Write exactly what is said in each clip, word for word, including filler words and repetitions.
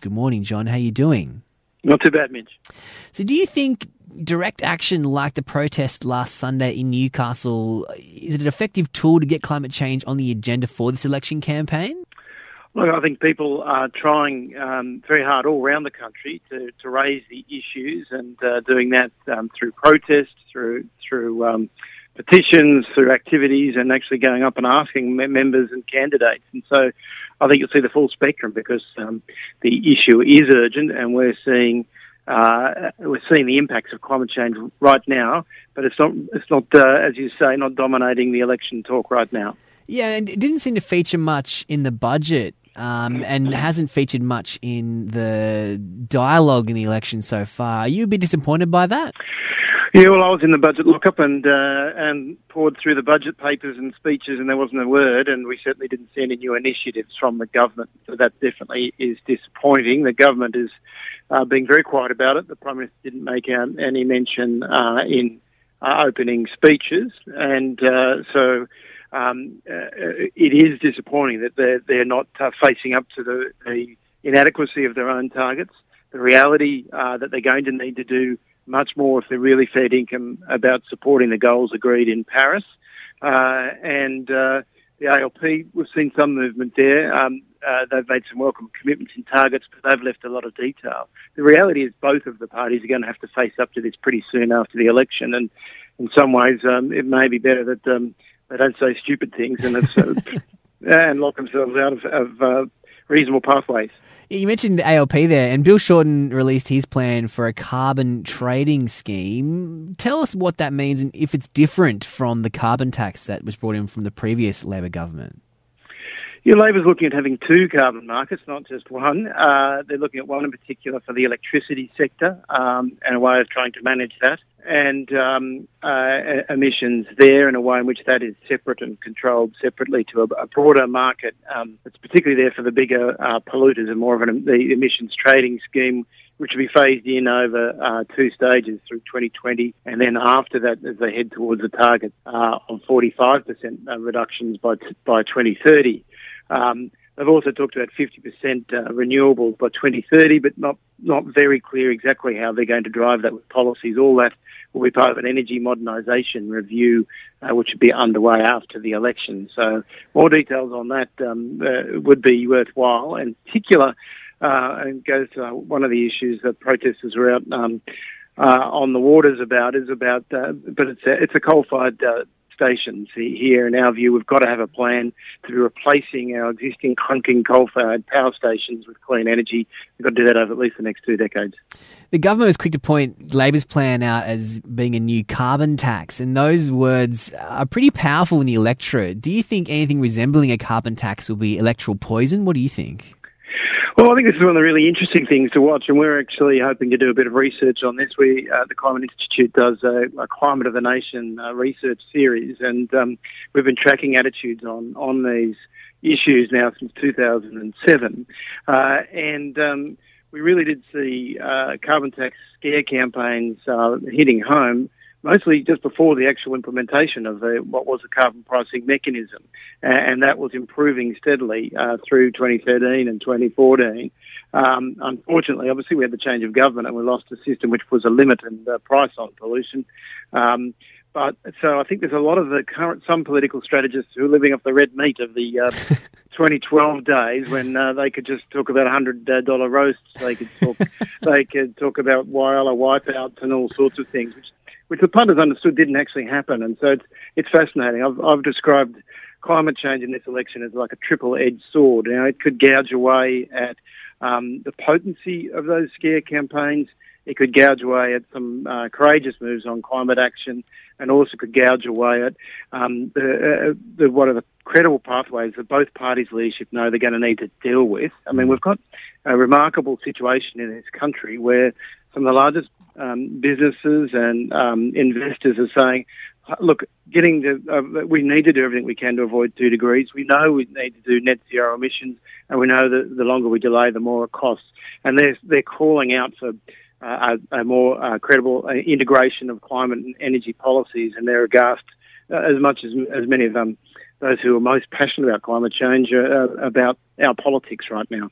Good morning, John. How are you doing? Not too bad, Mitch. So do you think direct action like the protest last Sunday in Newcastle, is it an effective tool to get climate change on the agenda for this election campaign? Look, I think people are trying um, very hard all around the country to, to raise the issues and uh, doing that um, through protests, through through um, petitions, through activities, and actually going up and asking members and candidates. And so I think you'll see the full spectrum because um, the issue is urgent, and we're seeing uh, we're seeing the impacts of climate change right now. But it's not it's not uh, as you say, not dominating the election talk right now. Yeah, and it didn't seem to feature much in the budget. Um, and hasn't featured much in the dialogue in the election so far. Are you a bit disappointed by that? Yeah, well, I was in the budget lockup and uh, and poured through the budget papers and speeches, and there wasn't a word, and we certainly didn't see any new initiatives from the government. So that definitely is disappointing. The government is uh, being very quiet about it. The Prime Minister didn't make um, any mention uh, in uh, opening speeches, and uh, so... Um, uh, it is disappointing that they're, they're not uh, facing up to the, the inadequacy of their own targets, the reality uh, that they're going to need to do much more if they're really fair income about supporting the goals agreed in Paris. Uh, and uh, the A L P, we've seen some movement there. Um, uh, they've made some welcome commitments and targets, but they've left a lot of detail. The reality is both of the parties are going to have to face up to this pretty soon after the election, and in some ways um, it may be better that... Um, They don't say stupid things and, it's, uh, and lock themselves out of, of uh, reasonable pathways. You mentioned the A L P there, and Bill Shorten released his plan for a carbon trading scheme. Tell us what that means and if it's different from the carbon tax that was brought in from the previous Labor government. Yeah, Labor's looking at having two carbon markets, not just one. Uh, they're looking at one in particular for the electricity sector um, and a way of trying to manage that, and um, uh, emissions there in a way in which that is separate and controlled separately to a, a broader market um, that's particularly there for the bigger uh, polluters and more of an, the emissions trading scheme, which will be phased in over uh, two stages through twenty twenty, and then after that as they head towards a target uh, of forty-five percent reductions by t- by twenty thirty. Um, they've also talked about fifty percent uh, renewables by twenty thirty, but not, not very clear exactly how they're going to drive that with policies. All that will be part of an energy modernisation review, uh, which would be underway after the election. So more details on that um, uh, would be worthwhile. In particular, uh, and goes to one of the issues that protesters were out um, uh, on the waters about is about, uh, but it's a, it's a coal-fired uh, stations here. In our view, we've got to have a plan to be replacing our existing clunking coal-fired power stations with clean energy. We've got to do that over at least the next two decades. The government was quick to point Labor's plan out as being a new carbon tax, and those words are pretty powerful in the electorate. Do you think anything resembling a carbon tax will be electoral poison? What do you think? Well, I think this is one of the really interesting things to watch, and we're actually hoping to do a bit of research on this. We, uh, the Climate Institute does a, a Climate of the Nation uh, research series, and um, we've been tracking attitudes on, on these issues now since two thousand seven. Uh, and um, we really did see uh, carbon tax scare campaigns uh, hitting home, mostly just before the actual implementation of the, what was a carbon pricing mechanism. And that was improving steadily uh, through twenty thirteen and twenty fourteen. Um, unfortunately, obviously, we had the change of government and we lost a system which was a limit and uh, price on pollution. Um, but so I think there's a lot of the current, some political strategists who are living off the red meat of the uh, twenty twelve days when uh, they could just talk about one hundred dollars roasts. They could talk, they could talk about Whyalla wipeouts and all sorts of things, which which the punters understood didn't actually happen. And so it's, it's fascinating. I've, I've described climate change in this election as like a triple-edged sword. You know, it could gouge away at um, the potency of those scare campaigns. It could gouge away at some uh, courageous moves on climate action, and also could gouge away at um, the, uh, the what are the credible pathways that both parties' leadership know they're going to need to deal with. I mean, we've got a remarkable situation in this country where some of the largest um, businesses and um, investors are saying, look, getting the, uh, we need to do everything we can to avoid two degrees. We know we need to do net zero emissions, and we know that the longer we delay, the more it costs. And they're, they're calling out for uh, a, a more uh, credible uh, integration of climate and energy policies, and they're aghast uh, as much as, as many of them, those who are most passionate about climate change, uh, about our politics right now.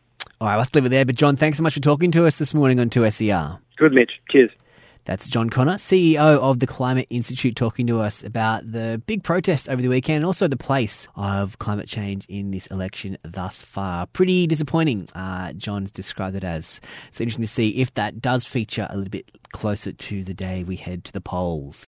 All right, let's leave it there. But John, thanks so much for talking to us this morning on two S E R. Good, Mitch. Cheers. That's John Connor, C E O of the Climate Institute, talking to us about the big protest over the weekend and also the place of climate change in this election thus far. Pretty disappointing, uh, John's described it as. So interesting to see if that does feature a little bit closer to the day we head to the polls.